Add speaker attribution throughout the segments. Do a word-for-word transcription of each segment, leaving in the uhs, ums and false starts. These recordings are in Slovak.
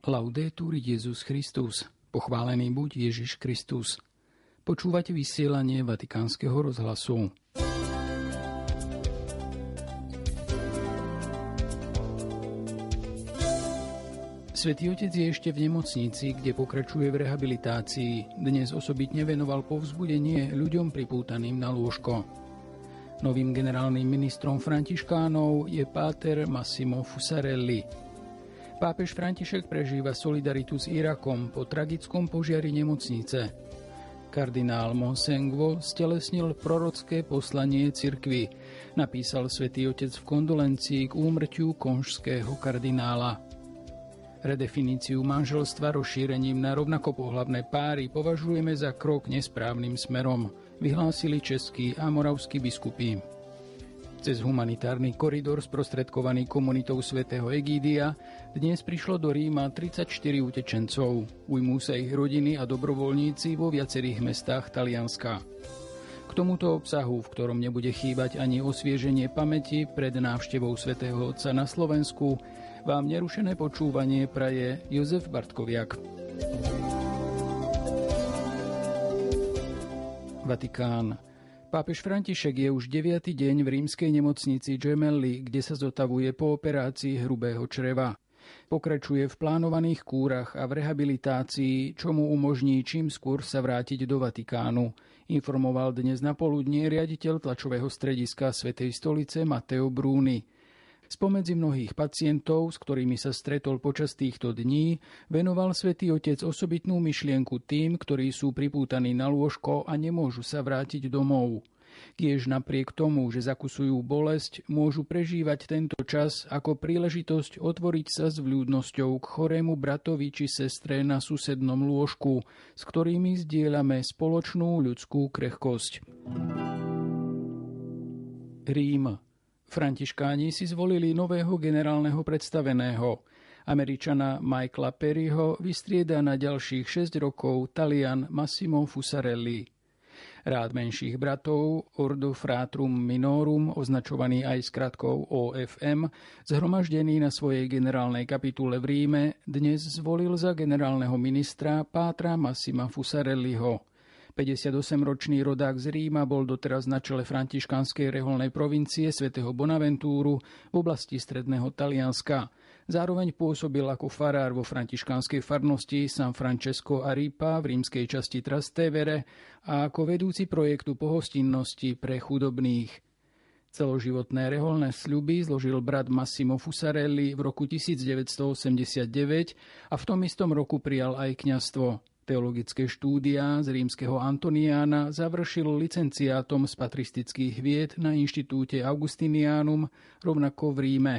Speaker 1: Laudetur Jesus Christus. Pochválený buď Ježiš Kristus. Počúvate vysielanie Vatikánskeho rozhlasu. Svätý Otec je ešte v nemocnici, kde pokračuje v rehabilitácii. Dnes osobitne venoval povzbudenie ľuďom pripútaným na lôžko. Novým generálnym ministrom františkánov je páter Massimo Fusarelli. Pápež František prežíva solidaritu s Irakom po tragickom požiari nemocnice. Kardinál Monsengwo stelesnil prorocké poslanie cirkvi, napísal Svätý Otec v kondolencii k úmrtiu konžského kardinála. Redefiníciu manželstva rozšírením na rovnakopohlavné páry považujeme za krok nesprávnym smerom, vyhlásili českí a moravskí biskupy. Cez humanitárny koridor sprostredkovaný komunitou svätého Egídia dnes prišlo do Ríma tridsaťštyri utečencov. Ujmú sa ich rodiny a dobrovoľníci vo viacerých mestách Talianska. K tomuto obsahu, v ktorom nebude chýbať ani osvieženie pamäti pred návštevou svätého Otca na Slovensku, vám nerušené počúvanie praje Jozef Bartkoviak. Vatikán. Pápež František je už deviaty deň v rímskej nemocnici Gemelli, kde sa zotavuje po operácii hrubého čreva. Pokračuje v plánovaných kúrach a v rehabilitácii, čo mu umožní čím skôr sa vrátiť do Vatikánu, informoval dnes na poludnie riaditeľ tlačového strediska Svätej stolice Matteo Bruni. Spomedzi mnohých pacientov, s ktorými sa stretol počas týchto dní, venoval Svätý Otec osobitnú myšlienku tým, ktorí sú pripútaní na lôžko a nemôžu sa vrátiť domov. Kiež napriek tomu, že zakusujú bolesť, môžu prežívať tento čas ako príležitosť otvoriť sa s vľúdnosťou k chorému bratovi či sestre na susednom lôžku, s ktorými zdieľame spoločnú ľudskú krehkosť. Rím. Františkáni si zvolili nového generálneho predstaveného. Američana Michaela Perryho vystrieda na ďalších šesť rokov Talian Massimo Fusarelli. Rád menších bratov Ordo Fratrum Minorum, označovaný aj skratkou ó ef em, zhromaždený na svojej generálnej kapitule v Ríme, dnes zvolil za generálneho ministra pátra Massima Fusarelliho. päťdesiatosemročný rodák z Ríma bol doteraz na čele františkánskej reholnej provincie svätého Bonaventúru v oblasti stredného Talianska. Zároveň pôsobil ako farár vo františkánskej farnosti San Francesco a Ripa v rímskej časti Trastevere a ako vedúci projektu pohostinnosti pre chudobných. Celoživotné reholné sľuby zložil brat Massimo Fusarelli v roku tisícdeväťstoosemdesiatdeväť a v tom istom roku prijal aj kňazstvo. Teologické štúdia z rímskeho Antoniána završil licenciátom z patristických vied na inštitúte Augustinianum, rovnako v Ríme.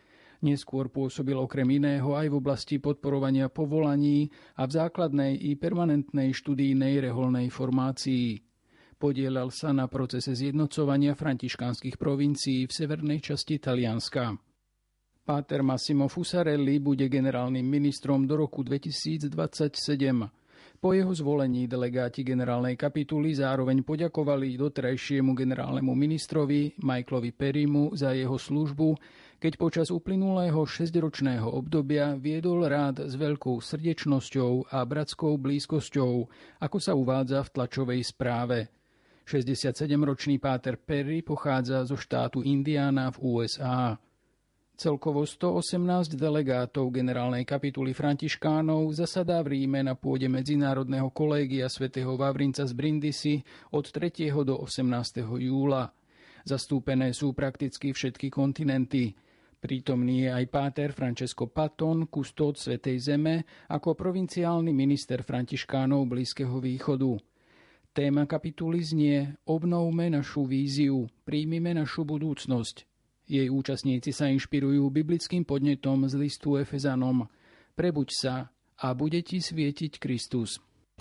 Speaker 1: Neskôr pôsobil okrem iného aj v oblasti podporovania povolaní a v základnej i permanentnej študijnej reholnej formácii. Podielal sa na procese zjednocovania františkánskych provincií v severnej časti Talianska. Páter Massimo Fusarelli bude generálnym ministrom do roku dvetisícdvadsaťsedem. Po jeho zvolení delegáti generálnej kapituly zároveň poďakovali doterajšiemu generálnemu ministrovi Michaelovi Perrymu za jeho službu, keď počas uplynulého šesťročného obdobia viedol rád s veľkou srdečnosťou a bratskou blízkosťou, ako sa uvádza v tlačovej správe. šesťdesiatsedemročný páter Perry pochádza zo štátu Indiana v ú es á. Celkovo stoosemnásť delegátov generálnej kapituly františkánov zasadá v Ríme na pôde Medzinárodného kolégia svätého Vavrinca z Brindisi od tretieho do osemnásteho júla. Zastúpené sú prakticky všetky kontinenty. Prítomný je aj páter Francesco Patton, kustód Svätej Zeme, ako provinciálny minister františkánov Blízkeho východu. Téma kapituly znie Obnovme našu víziu, príjmime našu budúcnosť. Jej účastníci sa inšpirujú biblickým podnetom z listu Efezanom. Prebuď sa a bude ti svietiť Kristus.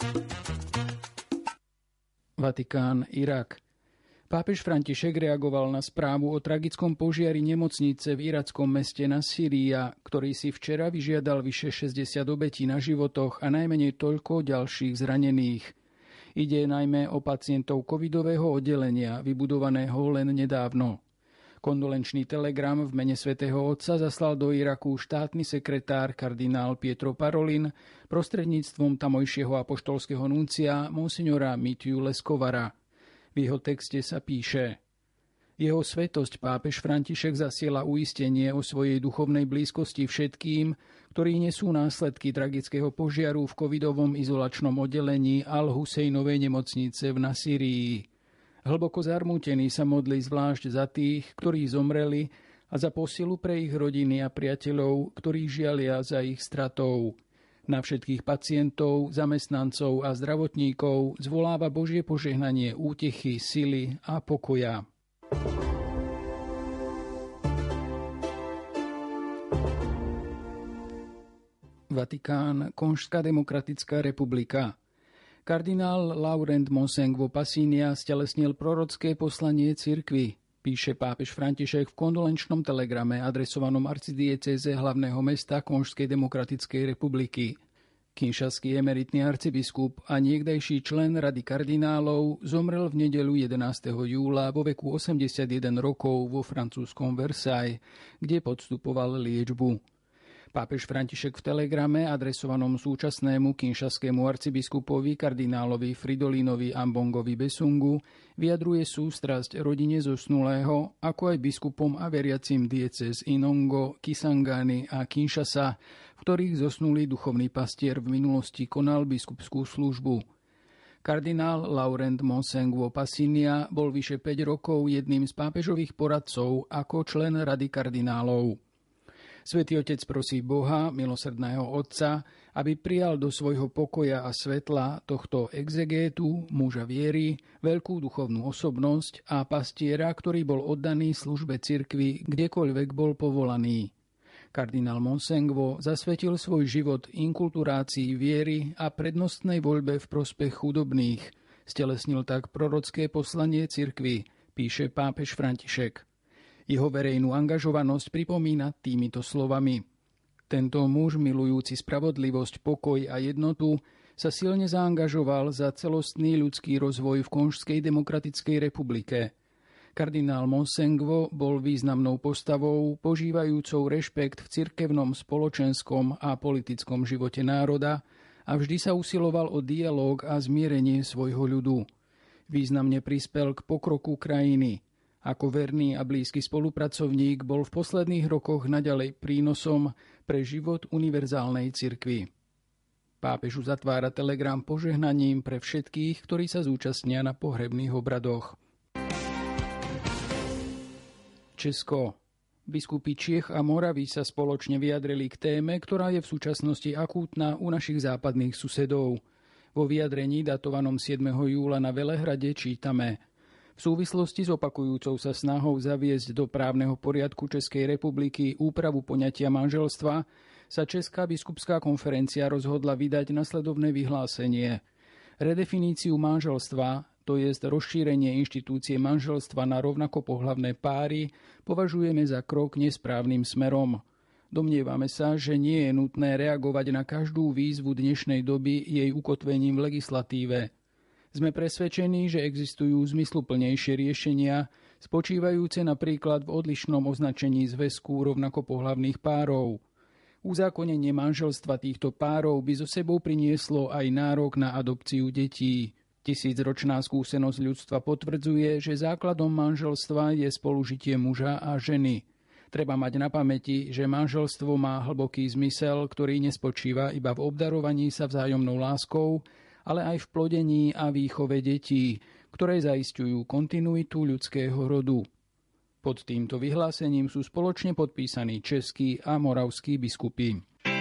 Speaker 1: Vatikán, Irak. Pápež František reagoval na správu o tragickom požiari nemocnice v irackom meste Nasirija, ktorý si včera vyžiadal vyše šesťdesiat obetí na životoch a najmenej toľko ďalších zranených. Ide najmä o pacientov covidového oddelenia, vybudovaného len nedávno. Kondolenčný telegram v mene svätého Otca zaslal do Iraku štátny sekretár kardinál Pietro Parolin prostredníctvom tamojšieho apoštolského nuncia monsignora Mitiu Leskovara. V jeho texte sa píše: Jeho svätosť pápež František zasiela uistenie o svojej duchovnej blízkosti všetkým, ktorí nesú následky tragického požiaru v covidovom izolačnom oddelení Al-Husejnovej nemocnice v Nasírii. Hlboko zarmútený sa modlí zvlášť za tých, ktorí zomreli, a za posilu pre ich rodiny a priateľov, ktorí žialia za ich stratou. Na všetkých pacientov, zamestnancov a zdravotníkov zvoláva Božie požehnanie útechy, sily a pokoja. Vatikán, Konžská demokratická republika. Kardinál Laurent Monsengwo Passinia stelesnil prorocké poslanie cirkvi, píše pápež František v kondolenčnom telegrame adresovanom arcidiecéze hlavného mesta Konžskej demokratickej republiky. Kinšaský emeritný arcibiskup a niekdajší člen Rady kardinálov zomrel v nedeľu jedenásteho júla vo veku osemdesiatjeden rokov vo francúzskom Versailles, kde podstupoval liečbu. Pápež František v telegrame adresovanom súčasnému kinšaskému arcibiskupovi kardinálovi Fridolinovi Ambongovi Besungu vyjadruje sústrasť rodine zosnulého, ako aj biskupom a veriacim diecéz Inongo, Kisangani a Kinshasa, v ktorých zosnulý duchovný pastier v minulosti konal biskupskú službu. Kardinál Laurent Monsengwo Passinia bol vyše päť rokov jedným z pápežových poradcov ako člen Rady kardinálov. Svätý Otec prosí Boha, milosrdného Otca, aby prijal do svojho pokoja a svetla tohto exegétu, muža viery, veľkú duchovnú osobnosť a pastiera, ktorý bol oddaný službe cirkvi, kdekoľvek bol povolaný. Kardinál Monsengwo zasvetil svoj život inkulturácii viery a prednostnej voľbe v prospech chudobných. Stelesnil tak prorocké poslanie cirkvi, píše pápež František. Jeho verejnú angažovanosť pripomína týmito slovami. Tento muž, milujúci spravodlivosť, pokoj a jednotu, sa silne zaangažoval za celostný ľudský rozvoj v Konžskej demokratickej republike. Kardinál Monsengwo bol významnou postavou, požívajúcou rešpekt v cirkevnom, spoločenskom a politickom živote národa a vždy sa usiloval o dialóg a zmierenie svojho ľudu. Významne prispel k pokroku krajiny. Ako verný a blízky spolupracovník bol v posledných rokoch naďalej prínosom pre život univerzálnej cirkvi. Pápež zatvára telegram požehnaním pre všetkých, ktorí sa zúčastnia na pohrebných obradoch. Česko. Biskupy Čiech a Moravy sa spoločne vyjadrili k téme, ktorá je v súčasnosti akútna u našich západných susedov. Vo vyjadrení datovanom siedmeho júla na Velehrade čítame: V súvislosti s opakujúcou sa snahou zaviesť do právneho poriadku Českej republiky úpravu poňatia manželstva sa Česká biskupská konferencia rozhodla vydať nasledovné vyhlásenie. Redefiníciu manželstva, to jest rozšírenie inštitúcie manželstva na rovnakopohlavné páry, považujeme za krok nesprávnym smerom. Domnievame sa, že nie je nutné reagovať na každú výzvu dnešnej doby jej ukotvením v legislatíve. Sme presvedčení, že existujú zmysluplnejšie riešenia, spočívajúce napríklad v odlišnom označení zväzku rovnakopohlavných párov. Uzákonenie manželstva týchto párov by so sebou prinieslo aj nárok na adopciu detí. Tisícročná skúsenosť ľudstva potvrdzuje, že základom manželstva je spolužitie muža a ženy. Treba mať na pamäti, že manželstvo má hlboký zmysel, ktorý nespočíva iba v obdarovaní sa vzájomnou láskou, ale aj v plodení a výchove detí, ktoré zaisťujú kontinuitu ľudského rodu. Pod týmto vyhlásením sú spoločne podpísaní českí a moravskí biskupy.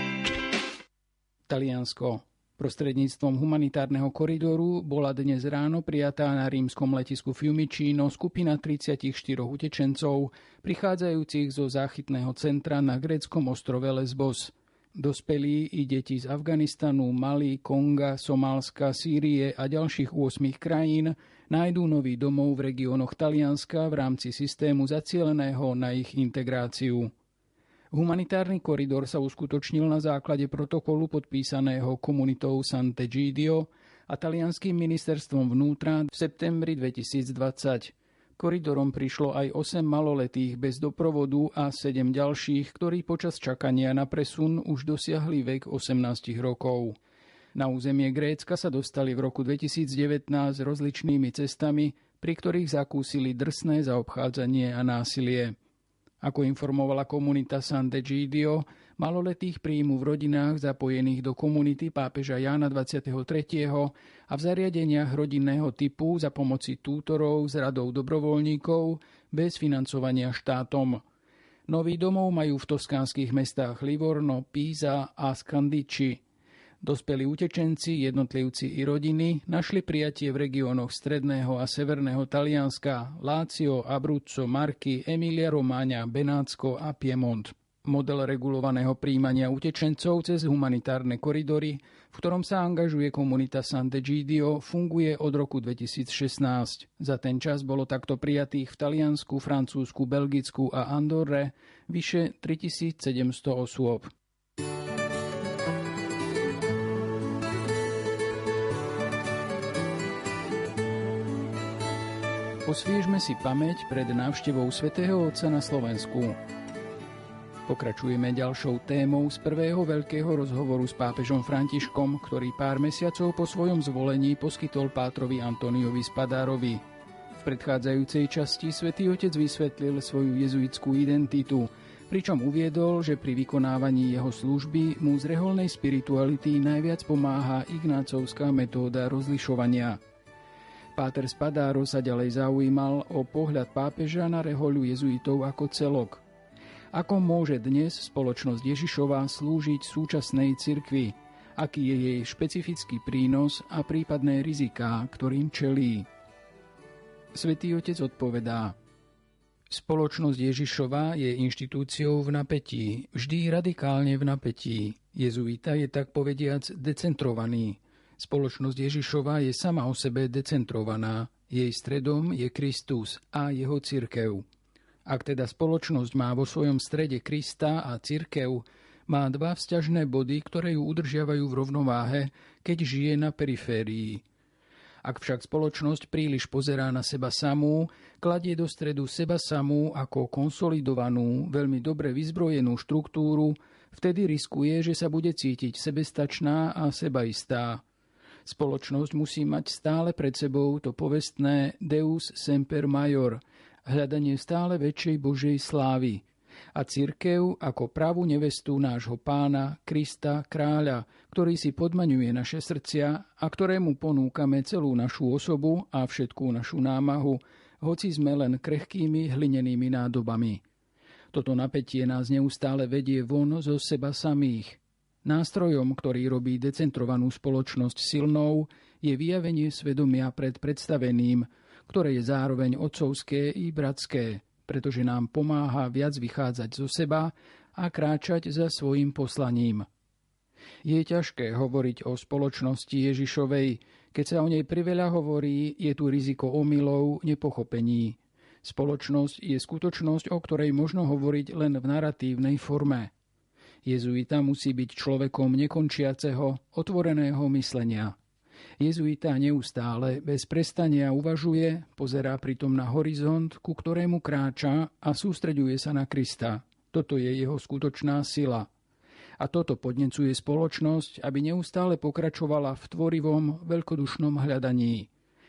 Speaker 1: Taliansko. Prostredníctvom humanitárneho koridoru bola dnes ráno prijatá na rímskom letisku Fiumicino skupina tridsaťštyri utečencov, prichádzajúcich zo záchytného centra na gréckom ostrove Lesbos. Dospelí i deti z Afganistanu, Mali, Konga, Somálska, Sýrie a ďalších ôsmich krajín nájdú nový domov v regiónoch Talianska v rámci systému zacieleného na ich integráciu. Humanitárny koridor sa uskutočnil na základe protokolu podpísaného komunitou Sant'Egidio a talianským ministerstvom vnútra v septembri dvetisícdvadsať. Koridorom prišlo aj osem maloletých bez doprovodu a sedem ďalších, ktorí počas čakania na presun už dosiahli vek osemnásť rokov. Na územie Grécka sa dostali v roku dvetisícdevätnásť rozličnými cestami, pri ktorých zakúsili drsné zaobchádzanie a násilie. Ako informovala komunita Sant'Egidio, maloletých príjmu v rodinách zapojených do komunity pápeža Jána dvadsiateho tretieho a v zariadeniach rodinného typu za pomoci tútorov s radou dobrovoľníkov bez financovania štátom. Nový domov majú v toskánskych mestách Livorno, Pisa a Scandicci. Dospelí utečenci, jednotlivci i rodiny našli prijatie v regiónoch stredného a severného Talianska, Lácio, Abruzzo, Marky, Emilia Romagna, Benátsko a Piemont. Model regulovaného príjmania utečencov cez humanitárne koridory, v ktorom sa angažuje komunita Sant'Egidio, funguje od roku dvetisícšestnásť. Za ten čas bolo takto prijatých v Taliansku, Francúzsku, Belgicku a Andorre vyše tritisícsedemsto osôb. Osviežme si pamäť pred návštevou svätého Otca na Slovensku. Pokračujeme ďalšou témou z prvého veľkého rozhovoru s pápežom Františkom, ktorý pár mesiacov po svojom zvolení poskytol pátrovi Antoniovi Spadárovi. V predchádzajúcej časti svätý Otec vysvetlil svoju jezuitskú identitu, pričom uviedol, že pri vykonávaní jeho služby mu z reholnej spirituality najviac pomáha ignácovská metóda rozlišovania. Páter Spadaro sa ďalej zaujímal o pohľad pápeža na rehoľu jezuitov ako celok. Ako môže dnes spoločnosť Ježišova slúžiť súčasnej cirkvi? Aký je jej špecifický prínos a prípadné riziká, ktorým čelí? Svätý Otec odpovedá: Spoločnosť Ježišova je inštitúciou v napätí, vždy radikálne v napätí. Jezuita je tak povediac decentrovaný. Spoločnosť Ježišova je sama o sebe decentrovaná. Jej stredom je Kristus a jeho cirkev. Ak teda spoločnosť má vo svojom strede Krista a cirkev, má dva vzťažné body, ktoré ju udržiavajú v rovnováhe, keď žije na periférii. Ak však spoločnosť príliš pozerá na seba samú, kladie do stredu seba samú ako konsolidovanú, veľmi dobre vyzbrojenú štruktúru, vtedy riskuje, že sa bude cítiť sebestačná a sebaistá. Spoločnosť musí mať stále pred sebou to povestné Deus semper maior, hľadanie stále väčšej Božej slávy. A cirkev ako pravú nevestu nášho Pána, Krista, kráľa, ktorý si podmaňuje naše srdcia a ktorému ponúkame celú našu osobu a všetkú našu námahu, hoci sme len krehkými hlinenými nádobami. Toto napätie nás neustále vedie von zo seba samých. Nástrojom, ktorý robí decentrovanú spoločnosť silnou, je vyjavenie svedomia pred predstaveným, ktoré je zároveň otcovské i bratské, pretože nám pomáha viac vychádzať zo seba a kráčať za svojím poslaním. Je ťažké hovoriť o spoločnosti Ježišovej, keď sa o nej priveľa hovorí, je tu riziko omylov, nepochopení. Spoločnosť je skutočnosť, o ktorej možno hovoriť len v naratívnej forme. Jezuita musí byť človekom nekončiaceho, otvoreného myslenia. Jezuita neustále, bez prestania uvažuje, pozerá pritom na horizont, ku ktorému kráča a sústreďuje sa na Krista. Toto je jeho skutočná sila. A toto podnecuje spoločnosť, aby neustále pokračovala v tvorivom, veľkodušnom hľadaní.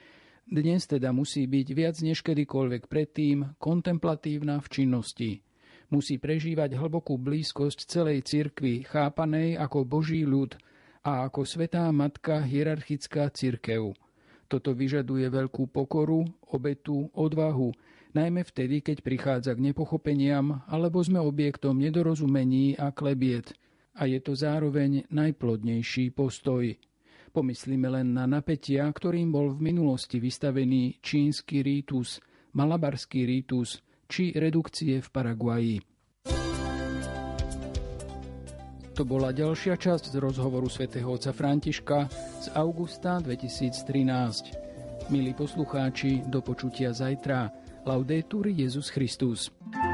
Speaker 1: Dnes teda musí byť viac než kedykoľvek predtým kontemplatívna v činnosti. Musí prežívať hlbokú blízkosť celej cirkvi, chápanej ako Boží ľud a ako svätá matka hierarchická cirkev. Toto vyžaduje veľkú pokoru, obetu, odvahu, najmä vtedy, keď prichádza k nepochopeniam alebo sme objektom nedorozumení a klebiet. A je to zároveň najplodnejší postoj. Pomyslíme len na napätia, ktorým bol v minulosti vystavený čínsky rítus, malabarský rítus, či redukcie v Paraguaji. To bola ďalšia časť z rozhovoru svätého otca Františka z augusta dvetisíctrinásť. Milí poslucháči, do počutia zajtra. Laudetur Jesus Christus.